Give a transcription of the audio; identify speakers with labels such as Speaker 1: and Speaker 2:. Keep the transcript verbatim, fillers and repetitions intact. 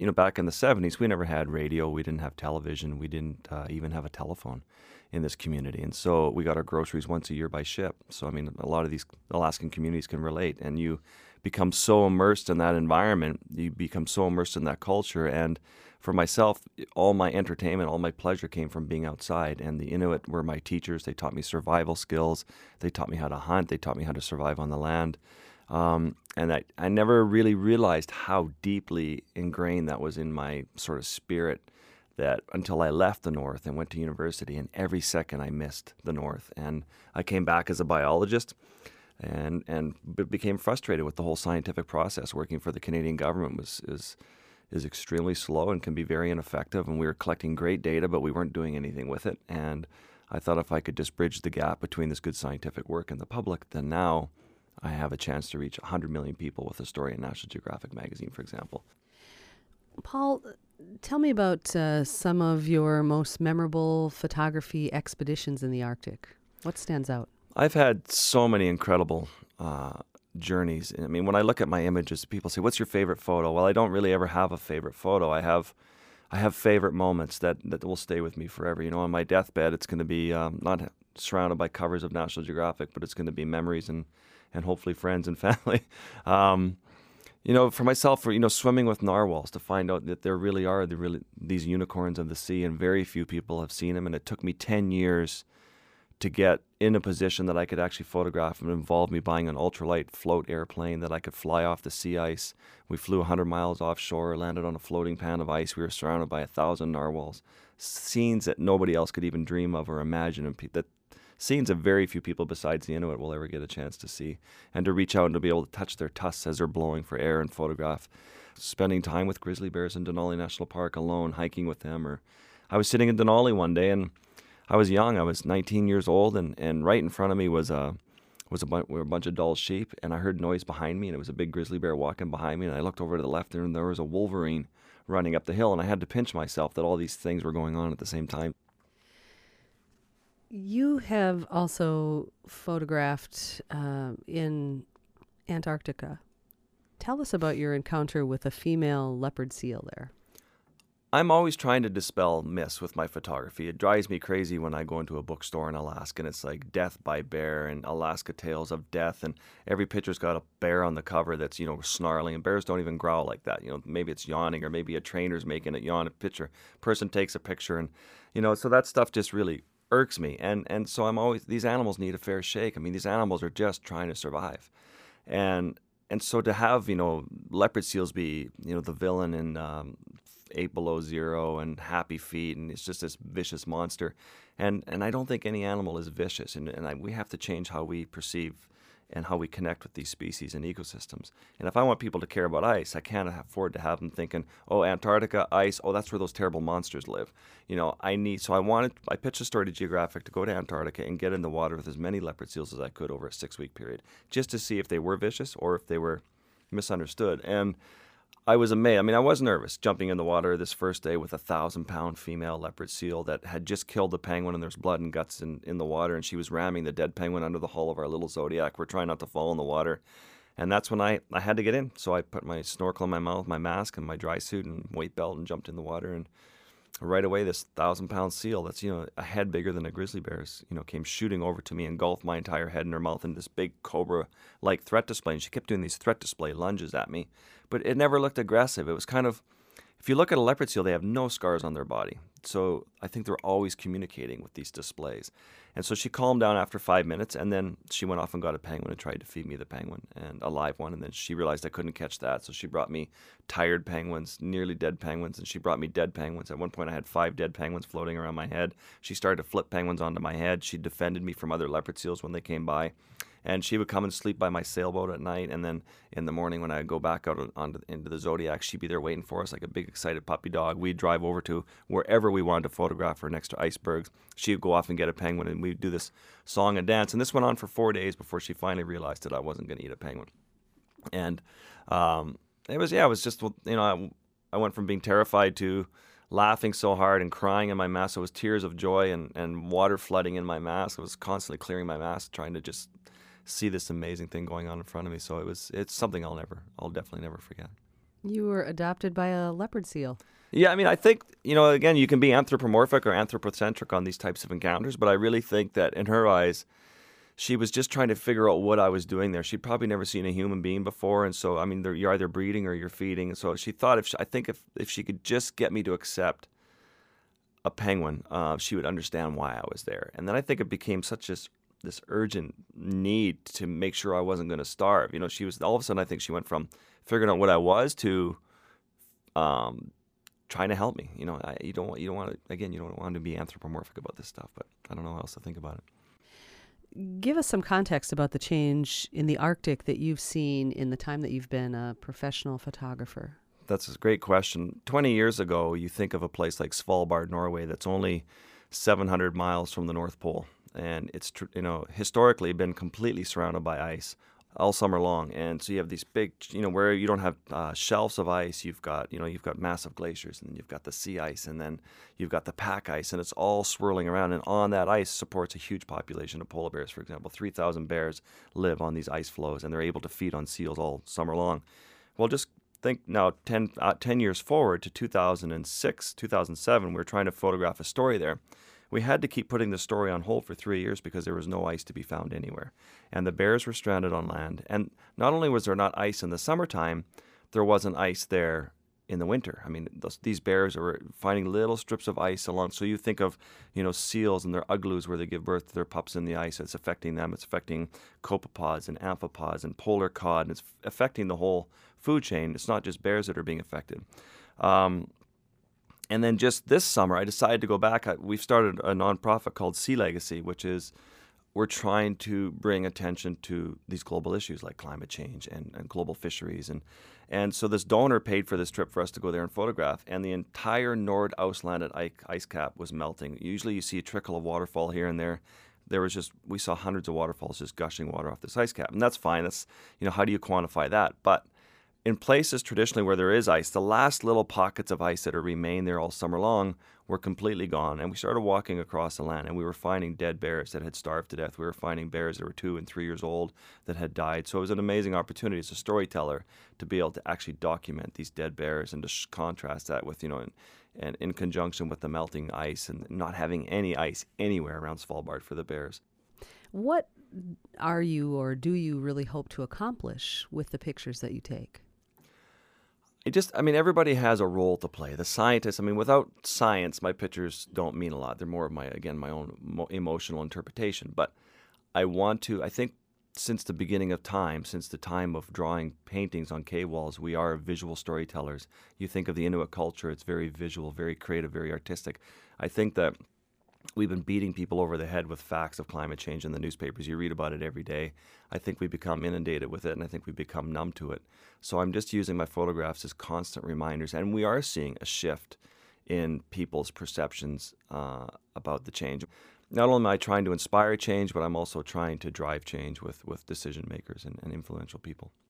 Speaker 1: you know, back in the seventies, we never had radio, we didn't have television, we didn't uh, even have a telephone in this community. And so we got our groceries once a year by ship. So, I mean, a lot of these Alaskan communities can relate. And you become so immersed in that environment, you become so immersed in that culture. And for myself, all my entertainment, all my pleasure came from being outside. And the Inuit were my teachers. They taught me survival skills. They taught me how to hunt. They taught me how to survive on the land. Um, and I, I never really realized how deeply ingrained that was in my sort of spirit, that until I left the North and went to university, and every second I missed the North. And I came back as a biologist and and b- became frustrated with the whole scientific process. Working for the Canadian government was is is extremely slow and can be very ineffective. And we were collecting great data, but we weren't doing anything with it. And I thought if I could just bridge the gap between this good scientific work and the public, then now I have a chance to reach one hundred million people with a story in National Geographic magazine, for example.
Speaker 2: Paul, tell me about uh, some of your most memorable photography expeditions in the Arctic. What stands out?
Speaker 1: I've had so many incredible uh, journeys. I mean, when I look at my images, people say, "What's your favorite photo?" Well, I don't really ever have a favorite photo. I have, I have favorite moments that, that will stay with me forever. You know, on my deathbed, it's going to be um, not surrounded by covers of National Geographic, but it's going to be memories and, and hopefully friends and family. um, You know, for myself, for, you know, swimming with narwhals, to find out that there really are the really these unicorns of the sea, and very few people have seen them. And it took me ten years to get in a position that I could actually photograph them. It involved me buying an ultralight float airplane that I could fly off the sea ice. We flew one hundred miles offshore, landed on a floating pan of ice. We were surrounded by a thousand narwhals. Scenes that nobody else could even dream of or imagine, and pe- that scenes that very few people besides the Inuit will ever get a chance to see, and to reach out and to be able to touch their tusks as they're blowing for air and photograph. Spending time with grizzly bears in Denali National Park alone, hiking with them. Or I was sitting in Denali one day, and I was young. I was nineteen years old, and, and right in front of me was a was a, bu- were a bunch of dull sheep, and I heard noise behind me, and it was a big grizzly bear walking behind me, and I looked over to the left, and there was a wolverine running up the hill, and I had to pinch myself that all these things were going on at the same time.
Speaker 2: You have also photographed uh, in Antarctica. Tell us about your encounter with a female leopard seal there.
Speaker 1: I'm always trying to dispel myths with my photography. It drives me crazy when I go into a bookstore in Alaska and it's like Death by Bear and Alaska Tales of Death, and every picture's got a bear on the cover that's, you know, snarling, and bears don't even growl like that. You know, maybe it's yawning, or maybe a trainer's making it yawn. A picture person takes a picture, and, you know, so that stuff just really irks me. And and so I'm always, these animals need a fair shake. I mean, these animals are just trying to survive. And and so to have, you know, leopard seals be, you know, the villain in um, Eight Below Zero and Happy Feet, and it's just this vicious monster. And and I don't think any animal is vicious, and, and I, we have to change how we perceive and how we connect with these species and ecosystems. And if I want people to care about ice, I can't afford to have them thinking, oh, Antarctica, ice, oh, that's where those terrible monsters live. You know, I need, so I wanted, I pitched a story to Geographic to go to Antarctica and get in the water with as many leopard seals as I could over a six-week period, just to see if they were vicious or if they were misunderstood. And I was amazed. I mean, I was nervous jumping in the water this first day with a thousand-pound female leopard seal that had just killed the penguin, and there's blood and guts in, in the water, and she was ramming the dead penguin under the hull of our little Zodiac. We're trying not to fall in the water. And that's when I, I had to get in. So I put my snorkel in my mouth, my mask, and my dry suit and weight belt, and jumped in the water. And right away, this thousand-pound seal that's, you know, a head bigger than a grizzly bear's, you know, came shooting over to me, engulfed my entire head in her mouth in this big cobra-like threat display. And she kept doing these threat display lunges at me. But it never looked aggressive. It was kind of, if you look at a leopard seal, they have no scars on their body. So I think they're always communicating with these displays. And so she calmed down after five minutes, and then she went off and got a penguin and tried to feed me the penguin, and a live one. And then she realized I couldn't catch that, so she brought me tired penguins, nearly dead penguins, and she brought me dead penguins. At one point, I had five dead penguins floating around my head. She started to flip penguins onto my head. She defended me from other leopard seals when they came by. And she would come and sleep by my sailboat at night, and then in the morning when I'd go back out onto, into the Zodiac, she'd be there waiting for us like a big excited puppy dog. We'd drive over to wherever we wanted to photograph her next to icebergs. She'd go off and get a penguin, and we'd do this song and dance. And this went on for four days before she finally realized that I wasn't going to eat a penguin. And um, it was, yeah, it was just, you know, I, I went from being terrified to laughing so hard and crying in my mask. So it was tears of joy and, and water flooding in my mask. I was constantly clearing my mask, trying to just see this amazing thing going on in front of me. So it was, it's something I'll never, I'll definitely never forget.
Speaker 2: You were adopted by a leopard seal.
Speaker 1: Yeah, I mean, I think, you know, again, you can be anthropomorphic or anthropocentric on these types of encounters, but I really think that in her eyes, she was just trying to figure out what I was doing there. She'd probably never seen a human being before, and so, I mean, you're either breeding or you're feeding. And so she thought if she, I think if, if she could just get me to accept a penguin, uh, she would understand why I was there. And then I think it became such this this urgent need to make sure I wasn't going to starve. You know, she was all of a sudden. I think she went from figuring out what I was to um, trying to help me. You know, I, you don't want you don't want to again you don't want to be anthropomorphic about this stuff, but I don't know how else to think about it.
Speaker 2: Give us some context about the change in the Arctic that you've seen in the time that you've been a professional photographer.
Speaker 1: That's a great question. twenty years ago, you think of a place like Svalbard, Norway, that's only seven hundred miles from the North Pole. And it's, tr- you know, historically been completely surrounded by ice all summer long. And so you have these big, you know, where you don't have uh, shelves of ice, you've got, you know, you've got massive glaciers, and you've got the sea ice, and then you've got the pack ice, and it's all swirling around. And on that ice supports a huge population of polar bears, for example. three thousand bears live on these ice floes, and they're able to feed on seals all summer long. Well, just think now ten, uh, ten years forward to two thousand six, two thousand seven, we were trying to photograph a story there. We had to keep putting the story on hold for three years because there was no ice to be found anywhere. And the bears were stranded on land. And not only was there not ice in the summertime, there wasn't ice there in the winter. I mean, those, these bears are finding little strips of ice along. So you think of, you know, seals and their igloos where they give birth to their pups in the ice. It's affecting them. It's affecting copepods and amphipods and polar cod. And it's affecting the whole food chain. It's not just bears that are being affected. Um, And then just this summer, I decided to go back. I, we've started a nonprofit called Sea Legacy, which is we're trying to bring attention to these global issues like climate change and, and global fisheries. And, and so this donor paid for this trip for us to go there and photograph. And the entire Nordaustlandet ice cap was melting. Usually you see a trickle of waterfall here and there. There was just, we saw hundreds of waterfalls just gushing water off this ice cap. And that's fine. That's, you know, how do you quantify that? But in places traditionally where there is ice, the last little pockets of ice that have remained there all summer long were completely gone. And we started walking across the land, and we were finding dead bears that had starved to death. We were finding bears that were two and three years old that had died. So it was an amazing opportunity as a storyteller to be able to actually document these dead bears and to sh- contrast that with, you know, and in conjunction with the melting ice and not having any ice anywhere around Svalbard for the bears.
Speaker 2: What are you or do you really hope to accomplish with the pictures that you take?
Speaker 1: It just, I mean, everybody has a role to play. The scientists, I mean, without science, my pictures don't mean a lot. They're more of my, again, my own mo- emotional interpretation. But I want to, I think since the beginning of time, since the time of drawing paintings on cave walls, we are visual storytellers. You think of the Inuit culture, it's very visual, very creative, very artistic. I think that we've been beating people over the head with facts of climate change in the newspapers. You read about it every day. I think we become inundated with it, and I think we become numb to it. So I'm just using my photographs as constant reminders, and we are seeing a shift in people's perceptions uh, about the change. Not only am I trying to inspire change, but I'm also trying to drive change with, with decision makers and, and influential people.